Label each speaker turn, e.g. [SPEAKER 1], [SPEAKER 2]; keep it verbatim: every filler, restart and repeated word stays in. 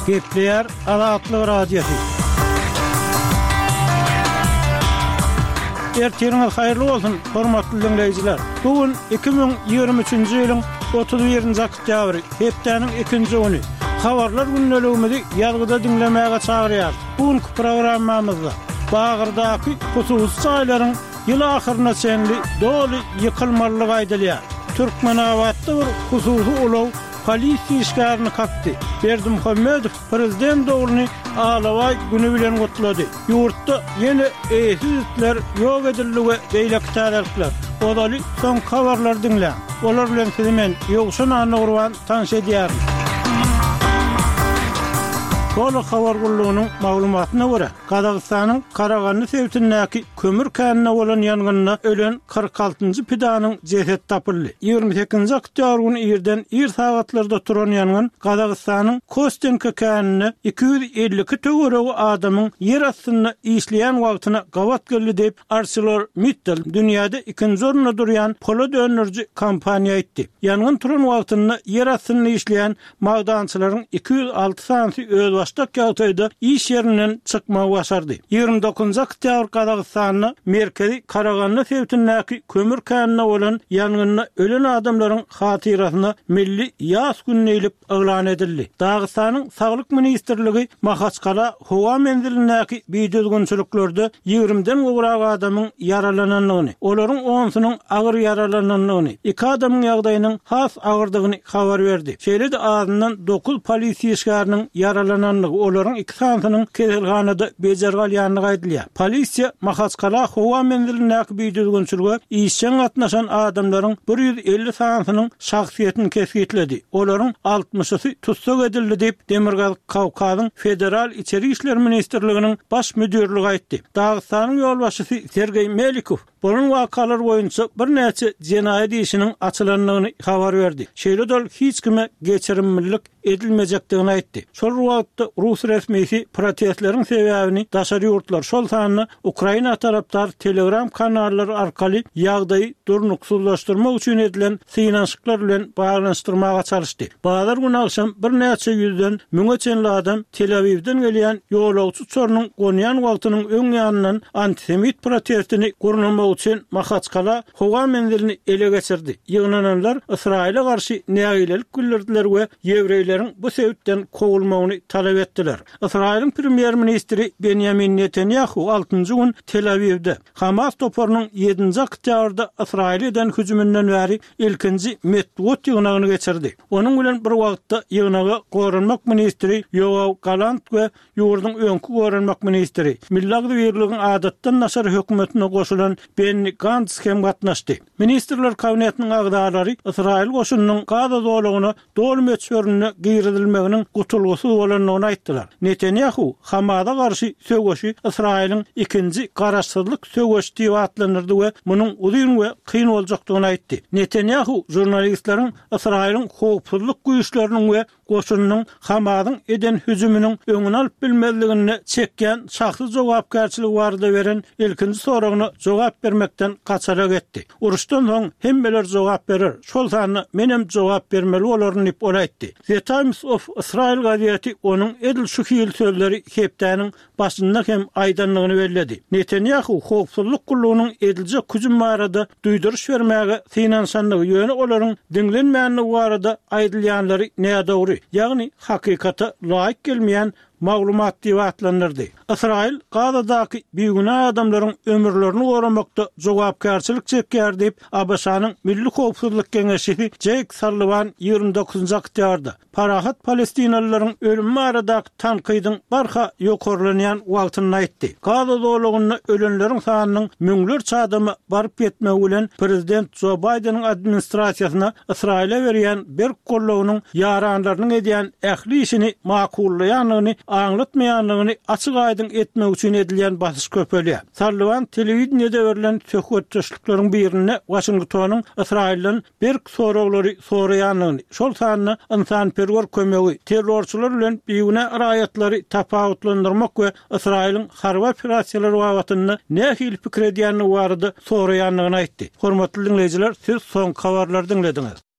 [SPEAKER 1] Gepleyer Azatlyk Radiosu. Ertiriniz hayırlı olsun, hormatly dinleyijiler. Bugün iki bin ýygrimi üçinji ýylyň otuz birinji oktýabry, hepdeniň ikinji güni. Habarlar günnäligimizi ýazgyda dinlemäge çagyrýar. Bugünkü programmamyzda Bagyrdaky hususy çaýlaryň ýyl ahyryna çenli doly ýykylmalyk aýdylýar. Türkmenawatda bir hususy ulaw polisiýa işgärini kakdy. Berdimuhammedow prezident dogruny Alaway güni bilen gutlady. Ýurtda ýene eýsizlikler ýok edildi we beýleki täzellikler. Odaly soň habarlar dinlä. Olar bilen sizi men ýogşun anagurwan tanış edýärim. Kola habar gulluğunun maglumatyna görä, Kazakstanyň Karagany sewtindäki kömür känine bolan ýangynda ölen kırk altıncı pidanyň ceset tapyldy. ýygrimi sekizinji oktýabr güni ýerden ýer sagatlarda turan ýangyn Kazakstanyň Kostenka känine iki yüz elli töweregi adamyň ýer astynda işleýän wagtyna gawat geldi diýip ArcelorMittal dünýäde ikinji orunda durýan polo dönürji kompaniýa aýtdy. Ýangyn turan wagtynda ýer astynda işleýän magdançylaryň iki yüz alty sany öz başdak ýagdaýda iş ýerinden çykmagy başardy. ýygrimi dokuzunji oktýabr Kazakstanyň merkezi Karagany sewtindäki kömür känine bolan ýangynda ölen adamlaryň hatyrasyna milli ýaz gününe elip eglan edildi. Dagystanyň Saglyk ministrligi Mahaçkala howa menzilindäki biýdüzgünçiliklerde ýygrimiden gowrak adamyň yaralananlygyny, olaryň onsunyň agyr yaralananlygyny, iki adamyň ýagdaýynyň has agyrdygyny habar berdi. Şeýle-de azyndan dokuz polisiýa işgäriniň yaralanan olaryň iki sanynyň keselhanada bejer galýanlygy aýdylýar. Polisiýa Mahaçkala howa menzilindäki biýdüzgünçilige işçiň gatnaşan adamlaryň bir yüz elli sanynyň şahsiýetini kesgitledi. Olaryň altmışy tutsak edildi diýip Demirgal Kawkazyň Federal İçeri işler ministrliginiň baş müdirligi aýtdy. Dagystanyň ýolbaşçysy Sergey Melikow bunun wakalar boýunça bir näçe jenaýat işiniň açylanlygyny habar berdi. Şeýle-de hiç kime geçirimlilik edilmejekdigini aýtdy. Şol wagtda Rus resmisi protestleriň sebäbini daşary ýurtlar şol sanyny Ukraina tarapdar Telegram kanallary arkaly ýagdaýy durnuksuzlaşdyrmak üçin edilen synanşyklar bilen baglanyşdyrmaga çalışdy. Bazar günü akşam bir näçe ýüzden müňe çenli adam Tel Awivden gelýän ýolagçy çornyň gonýan wagtynyň öň ýanynyň antisemit protestini gurnamak üçin Mahaçkala howa menzilini ele geçirdi. Ýygnananlar Israile garşy nägilelik güllürdiler we ýewreýleriň bu sebäpden kowulmagyny talap etdiler. Israiliň premier ministri Benjamin Netanyahu altıncı gün Tel Awivde Hamas toparynyň ýedinji oktýabrda Israilden hüjümünden bäri ilkinji medwot ýygnagyny geçirdi. Onuň bilen bir wagtda ýygnaga gorunmak ministri Yoav Galant we ýurduň öňkü gorunmak ministri Millagdy Birligiň adatdan naşar hökümetine goşulan Benny Gantz hem gatnaşdy. Ministrler kabinetiniň agdalary Israil goşunynyň Gaza dowlagyna dolum etşörüne giýirilmeginiň gutulgusy bolanyny aýtdylar. Netanyahu Hamada garşy söwgeşi Israiliň ikinji garaşsyzlyk söwgeşi diýip atlanyrdy we munyň uzun we kyn boljakdygyny aýtdy. Netanyahu jurnalistleriň Israiliň howpsuzlyk güýçleriniň we goşunynyň Hamadyň eden hüjüminiň öňüni alyp bilmezligini çekýän şahsy jogapkärçiligi barada beren ilkinji soragyna jogap bermekden gaçarak etdi. Uruşdan soň hemmeler jogap berer. Şol sany menem jogap bermeli bolaryn diýip olaýtdy. The Times of Israel gazetesi onuň edil şu hil sözleri hepdeniň başynda hem aýdanlygyny bellädi. Netanyahu howpsuzlyk gullugynyň edilje küjüm barada duýduruş bermäge synanşanlygy ýöne olaryň dinlenmänligi barada aýdylýanlary näme dogry, ýagny hakykata laýyk gelmeýän maglumat diýip atlanyrdy. Israil Gazadaky biýgüna adamlaryň ömürlerini goramakda jogapkärçilik çekýär diýip A B S-nyň Milli Howpsuzlyk Geňeşi Jake Sullivan ýygrimi dokuzunji oktýabrda parahat palestinalylaryň ölümi baradaky tankydyň barha ýokarlanýan wagtyny aýtdy. Gaza dowlagyna ölenleriň sanynyň müňler çadamy baryp ýetmegi bilen prezident Joe Bideniň administrasiýasyna Israile berýän bir gollawynyň ýaranlarynyň edýän ähli işini makullaýanlygyny aňlatmaýanlygyny açyk aýdyn etmek üçin edilýän basyş köpelýär. Sullivan telewizionyada berilen söhbetçilikleriň birine Washingtonyň Israilden bir soraglary soraýanlygyny, şol sanyny insanperwer kömegi, terrorçular bilen biýgüne raýatlary tapawutlandyrmak we Israiliň harby operasiýalary wagtynda nähil pikir edýänligi barada soraýanlygyny aýtdy. Hormatly dinleyijiler, siz soň habarlary dinlediňiz.